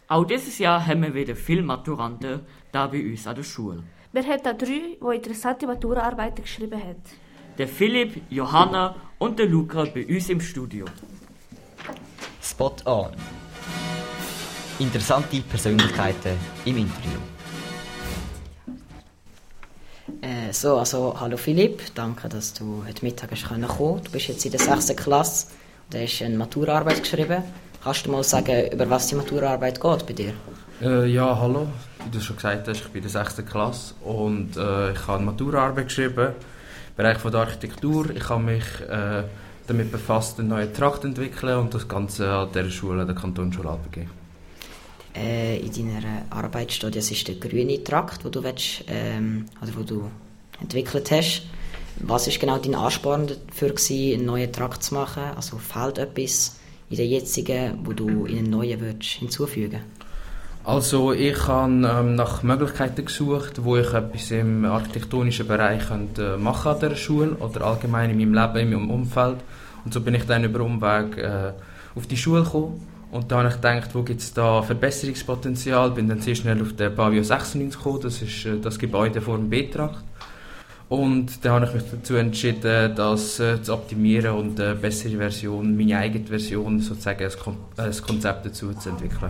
Auch dieses Jahr haben wir wieder viele Maturanten da bei uns an der Schule. Wir haben da 3, die interessante Maturaarbeiten geschrieben haben. Der Philipp, Johanna und der Luca bei uns im Studio. Spot on. Interessante Persönlichkeiten im Interview. Hallo Philipp, danke, dass du heute Mittag kommen konntest. Du bist jetzt in der 6. Klasse und du hast eine Maturaarbeit geschrieben. Kannst du mal sagen, über was die Maturaarbeit geht bei dir? Ja, hallo. Wie du schon gesagt hast, ich bin in der 6. Klasse und ich habe eine Maturaarbeit geschrieben im Bereich von der Architektur. Ich habe mich damit befasst, einen neuen Trakt zu entwickeln und das Ganze an dieser Schule, der Kantonsschule Alpengau. In deiner Arbeit steht, es ist der grüne Trakt, den du entwickelt hast. Was war genau dein Ansporn dafür, einen neuen Trakt zu machen? Also fehlt etwas in der jetzigen, wo du in einen neuen hinzufügen willst? Also ich habe nach Möglichkeiten gesucht, wo ich etwas im architektonischen Bereich machen an dieser Schule oder allgemein in meinem Leben, in meinem Umfeld. Und so bin ich dann über Umweg auf die Schule gekommen. Und da habe ich gedacht, wo gibt es da Verbesserungspotenzial? Bin dann sehr schnell auf den Pavillon 96 gekommen, das ist das Gebäude vor dem B-Trakt. Und dann habe ich mich dazu entschieden, das zu optimieren und eine bessere Version, meine eigene Version, sozusagen ein Konzept dazu zu entwickeln.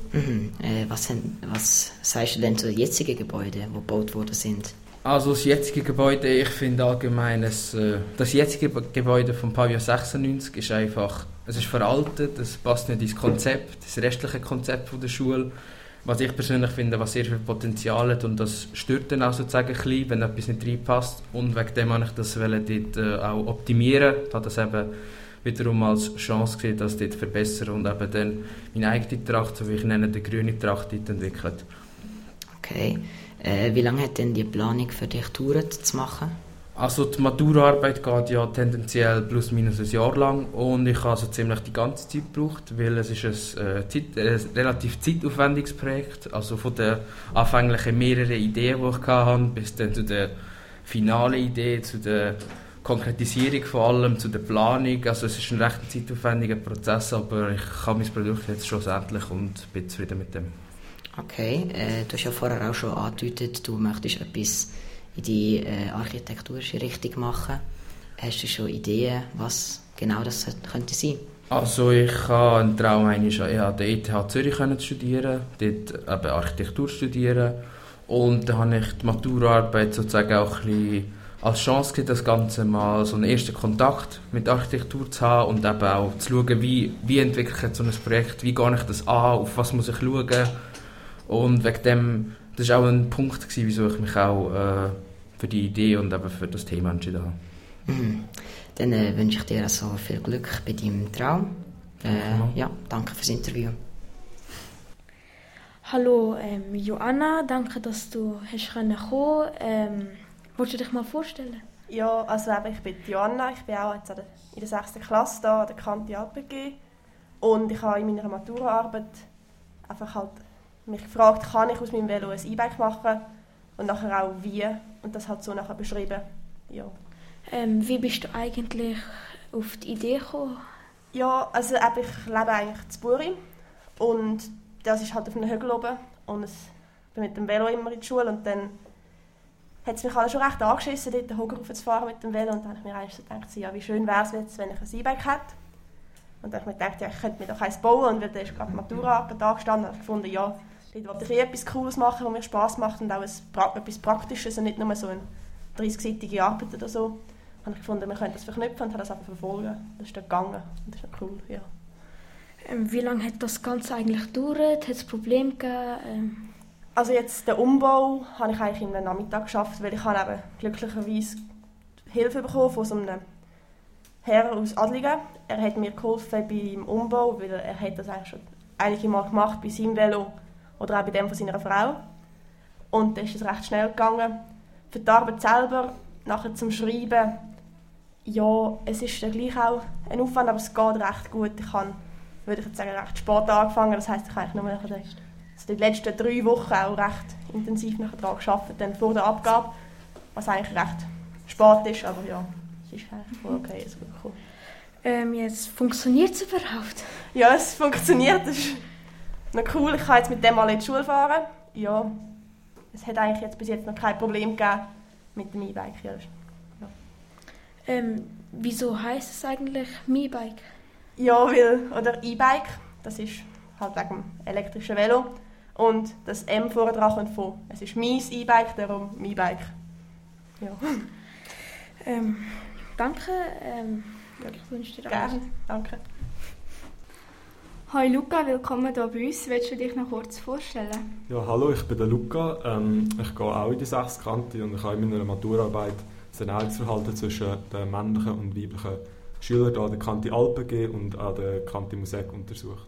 Was sagst du denn zu den jetzigen Gebäuden, die gebaut worden sind? Also das jetzige Gebäude, ich finde allgemein, das jetzige Gebäude vom Pavillon 96 ist einfach, es ist veraltet, es passt nicht ins Konzept, das restliche Konzept von der Schule, was ich persönlich finde, was sehr viel Potenzial hat und das stört dann auch sozusagen ein bisschen, wenn etwas nicht reinpasst und wegen dem habe ich das dort auch optimieren, habe das eben wiederum als Chance gesehen, das dort verbessern und eben dann meine eigene Tracht, so wie ich nenne, die grüne Tracht dort entwickelt. Okay. Wie lange hat denn die Planung für dich gedauert, zu machen? Also die Maturaarbeit geht ja tendenziell plus minus ein Jahr lang und ich habe also ziemlich die ganze Zeit gebraucht, weil es ist ein relativ zeitaufwendiges Projekt, also von den anfänglichen mehreren Ideen, die ich hatte, bis dann zu der finalen Idee, zu der Konkretisierung von allem, zu der Planung. Also es ist ein recht zeitaufwendiger Prozess, aber ich habe mein Produkt jetzt schlussendlich und bin zufrieden mit dem. Okay, du hast ja vorher auch schon angedeutet, du möchtest etwas in die architektonische Richtung machen. Hast du schon Ideen, was genau das könnte sein? Also ich habe einen Traum, an der ETH Zürich zu studieren, dort eben Architektur studieren und dann habe ich die Maturaarbeit sozusagen auch ein bisschen als Chance gegeben, das Ganze mal so einen ersten Kontakt mit Architektur zu haben und eben auch zu schauen, wie entwickle ich so ein Projekt, wie gehe ich das an, auf was muss ich schauen. Und wegen dem, das war auch ein Punkt, wieso ich mich auch für die Idee und eben für das Thema entschieden habe. Dann wünsche ich dir also viel Glück bei deinem Traum. Ja, danke fürs Interview. Hallo Joanna, danke, dass du kommen konntest. Willst du dich mal vorstellen? Ja, also ich bin Joanna, ich bin auch jetzt in der 6. Klasse da an der Kante APG und ich habe in meiner Maturaarbeit einfach halt mich gefragt, kann ich aus meinem Velo ein E-Bike machen und nachher auch wie und das halt so nachher beschrieben. Ja. Wie bist du eigentlich auf die Idee gekommen? Ja, also ich lebe eigentlich in Buri und das ist halt auf einem Hügel oben und ich bin mit dem Velo immer in die Schule und dann hat es mich alle schon recht angeschissen, dort den Hügel raufzufahren mit dem Velo und dann habe ich mir eigentlich so gedacht, ja, wie schön wäre es jetzt, wenn ich ein E-Bike hätte. Und dann habe ich mir gedacht, ja, ich könnte mir doch eins bauen und weil da ist gerade die Maturaarbeit angestanden, habe ich gefunden, ja, dort wollte ich etwas Cooles machen, was mir Spass macht und auch etwas Praktisches und nicht nur so eine 30-seitige Arbeit oder so. Habe ich gefunden, wir können das verknüpfen und habe das einfach verfolgen. Das ist dann gegangen und das ist cool, ja. Wie lange hat das Ganze eigentlich gedauert? Hat es Probleme gegeben? Also jetzt den Umbau habe ich eigentlich in einem Nachmittag geschafft, weil ich habe eben glücklicherweise Hilfe bekommen von so einem Herr aus Adligen. Er hat mir geholfen beim Umbau, weil er hat das eigentlich schon einige Mal gemacht bei seinem Velo oder auch bei dem von seiner Frau. Und dann ist es recht schnell gegangen. Für die Arbeit selber, nachher zum Schreiben, ja, es ist dann gleich auch ein Aufwand, aber es geht recht gut. Ich habe, würde ich jetzt sagen, recht spät angefangen. Das heisst, ich habe eigentlich nur die letzten 3 Wochen auch recht intensiv daran gearbeitet, dann vor der Abgabe, was eigentlich recht spät ist, aber ja, es ist eigentlich voll okay, es ist gut gekommen. Jetzt funktioniert es überhaupt? Ja, es funktioniert. Es ist noch cool, ich kann jetzt mit dem mal in die Schule fahren. Ja, es hat eigentlich jetzt bis jetzt noch kein Problem gegeben mit dem E-Bike. Ja. Wieso heisst es eigentlich Mi-Bike? Ja, oder E-Bike, das ist halt wegen dem elektrischen Velo. Und das M vorne dran kommt von, es ist mein E-Bike, darum Mi-Bike. Ja. Danke, ich wünsche dir alles. Gerne, danke. Hi Luca, willkommen hier bei uns. Willst du dich noch kurz vorstellen? Ja, hallo, ich bin der Luca. Ich gehe auch in die 6. Kante und ich habe in meiner Maturarbeit das Ernährungsverhalten zwischen den männlichen und weiblichen Schülern an der Kante Alpen G und an der Kante Musik untersucht.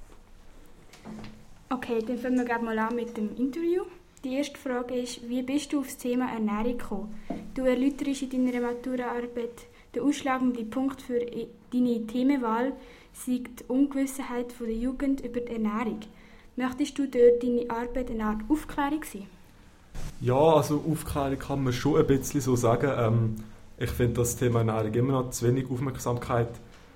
Okay, dann fangen wir gleich mal an mit dem Interview. Die erste Frage ist, wie bist du auf das Thema Ernährung gekommen? Du erläuterst in deiner Maturaarbeit den ausschlagenden Punkt für deine Themenwahl sei die Ungewissheit der Jugend über die Ernährung. Möchtest du dort deine Arbeit eine Art Aufklärung sein? Ja, also Aufklärung kann man schon ein bisschen so sagen. Ich finde, dass das Thema Ernährung immer noch zu wenig Aufmerksamkeit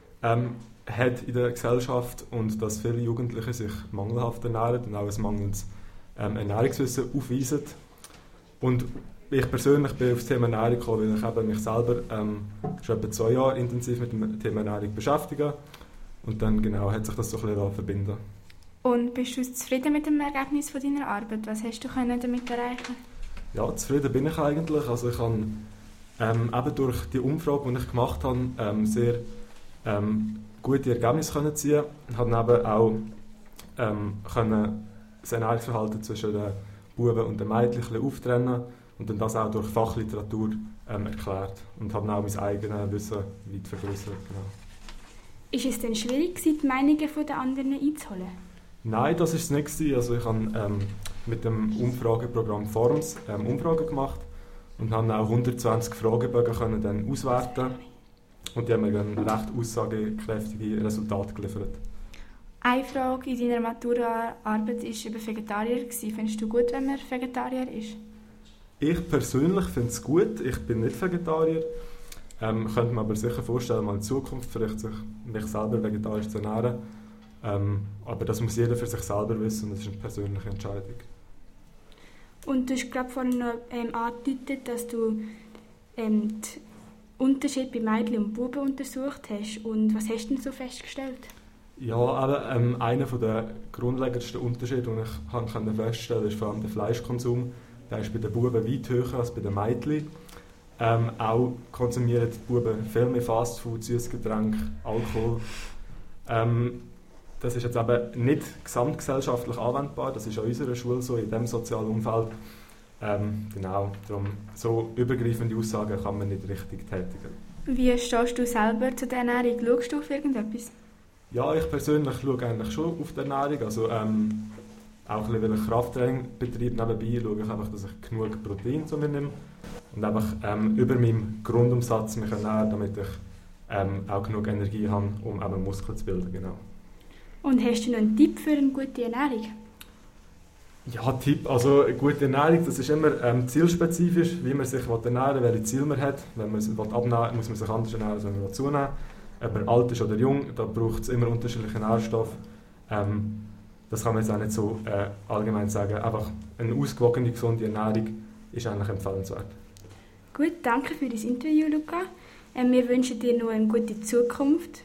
hat in der Gesellschaft und dass viele Jugendliche sich mangelhaft ernähren und auch ein mangelndes Ernährungswissen aufweisen. Und ich persönlich bin auf das Thema Ernährung gekommen, weil ich eben mich selber schon etwa 2 Jahre intensiv mit dem Thema Ernährung beschäftige. Und dann genau hat sich das so ein bisschen verbinden. Und bist du zufrieden mit dem Ergebnis von deiner Arbeit? Was hast du damit erreichen? Ja, zufrieden bin ich eigentlich. Also ich habe eben durch die Umfrage, die ich gemacht habe, sehr gute Ergebnisse können ziehen und habe eben auch können das Ernährungsverhalten zwischen den Buben und den Mädchen auftrennen und dann das auch durch Fachliteratur erklärt und habe auch mein eigenes Wissen weit vergrößert. Genau. Ist es denn schwierig, die Meinungen der anderen einzuholen? Nein, das war es nicht. Also ich habe mit dem Umfrageprogramm Forms Umfragen gemacht und habe auch 120 Fragebögen können dann auswerten und die haben mir dann recht aussagekräftige Resultate geliefert. Eine Frage in deiner Maturaarbeit war über Vegetarier. Findest du gut, wenn man Vegetarier ist? Ich persönlich finde es gut. Ich bin nicht Vegetarier. Könnte mir aber sicher vorstellen, mal in Zukunft vielleicht mich selber vegetarisch zu ernähren. Aber das muss jeder für sich selber wissen und das ist eine persönliche Entscheidung. Und du hast gerade vorhin noch angedeutet, dass du den Unterschied bei Mädchen und Buben untersucht hast. Und was hast du denn so festgestellt? Ja, aber einer der grundlegendsten Unterschiede, die ich feststellen konnte, ist vor allem der Fleischkonsum. Der ist bei den Buben weit höher als bei den Mädchen. Auch konsumieren die Buben viel mehr Fastfood, Süßgetränke, Alkohol. Das ist jetzt eben nicht gesamtgesellschaftlich anwendbar, das ist an unserer Schule so, in diesem sozialen Umfeld. Genau, darum, so übergreifende Aussagen kann man nicht richtig tätigen. Wie stehst du selber zu der Ernährung? Schaust du auf irgendetwas? Ja, ich persönlich schaue eigentlich schon auf die Ernährung. Also, auch ein bisschen, weil ich Krafttraining betreibe, nebenbei schaue ich einfach, dass ich genug Protein zu mir nehme und einfach über meinem Grundumsatz mich ernähre, damit ich auch genug Energie habe, um eben Muskeln zu bilden. Genau. Und hast du noch einen Tipp für eine gute Ernährung? Ja, Tipp. Also eine gute Ernährung, das ist immer zielspezifisch, wie man sich ernähren will, welche Ziele man hat. Wenn man abnehmen will, muss man sich anders ernähren, als wenn man zunehmen will. Ob man alt ist oder jung, da braucht es immer unterschiedliche Nährstoffe. Das kann man jetzt auch nicht so allgemein sagen. Einfach eine ausgewogene, gesunde Ernährung ist eigentlich empfehlenswert. Gut, danke für das Interview, Luca. Wir wünschen dir noch eine gute Zukunft